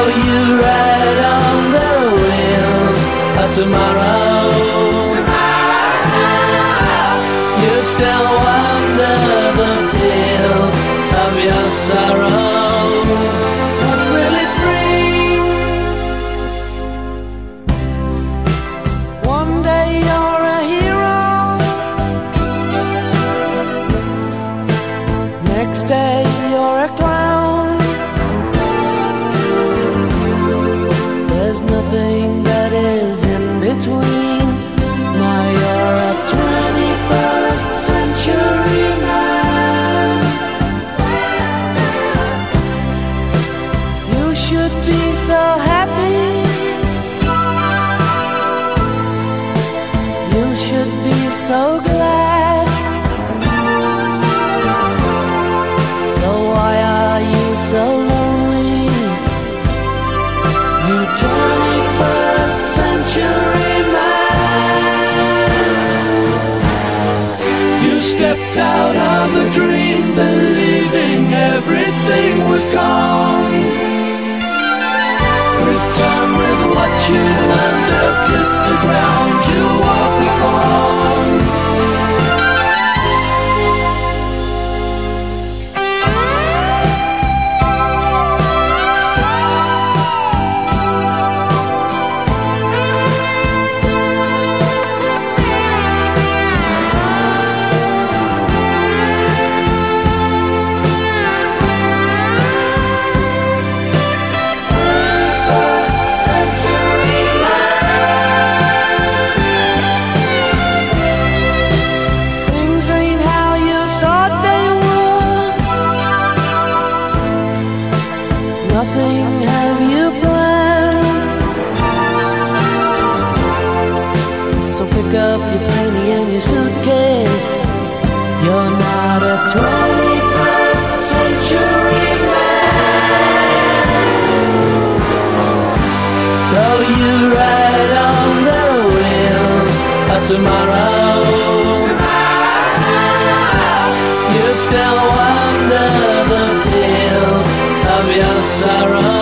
you ride on the wheels of tomorrow. You still wander the fields of your sorrow. What will it bring? One day you're a hero, next day you're a clown. There's nothing that is in between. Now you're a 21st century man. You should be so happy. You should be so glad. So why are you so lonely? You 21st century man. You stepped out of a dream, believing everything was gone. Return with what you learned, or kiss the ground you walk upon. Things ain't how you thought they would. Nothing have you planned. So pick up your penny and your suitcase. You're not a 21st century man. Though you ride on the wheels of tomorrow, you still wander the fields of your sorrow.